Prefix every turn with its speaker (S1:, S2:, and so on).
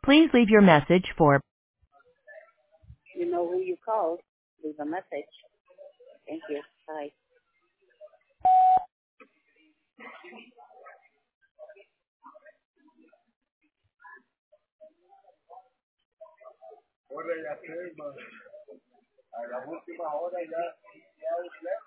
S1: Please leave your message for
S2: You know who you called. Leave a message. Thank you. Bye.
S3: Ahora ya sé, a la última hora ya